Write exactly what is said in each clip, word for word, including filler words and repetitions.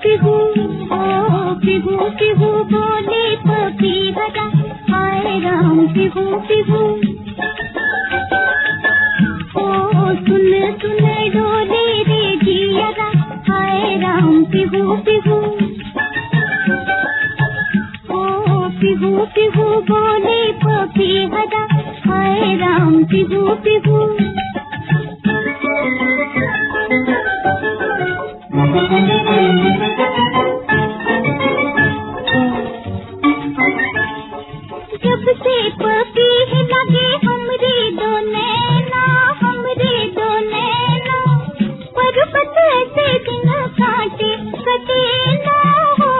पिहू ओ पिहू पिहू बोले पपीहरा, हाय राम पिहू पिहू। ओ सुन सुन डोले रे जियरा, हाय राम पिहू पिहू। ओ पिहू पिहू बोले पपीहरा, हाय राम पिहू पिहू। जब से पपीह लगे हमरे दो नैना, हमरे दो नैना, पर्वत से दिन काटे कटे ना हो।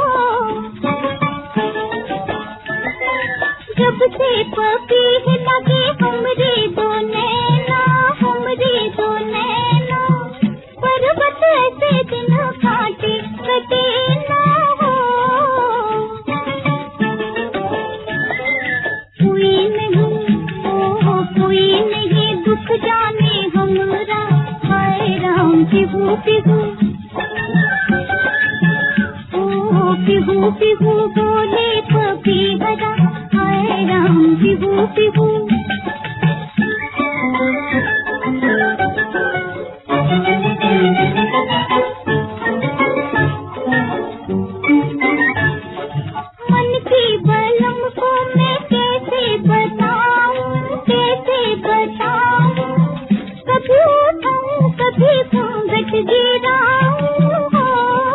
जब से पपीह लगे हमरे दो नैना, हमरे दो नैना, पर्वत से दिन काटे कटे ना हो। कोई नहीं ओ कोई नहीं दुख जाने हमरा, हाय राम पिहू पिहू। ओ पिहू पिहू बोले पपीहरा, हाय राम पिहू पिहू। मन की बलम को मैं कैसे बताऊं, कैसे बताऊं, कभी उठाऊं कभी घूंघट गिराऊं हो।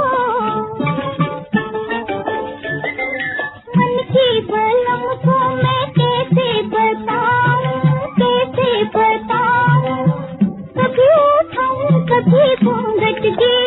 मन की बलम को मैं कैसे बताऊं, कैसे बताऊं, कभी उठाऊं कभी घूंघट गिराऊं।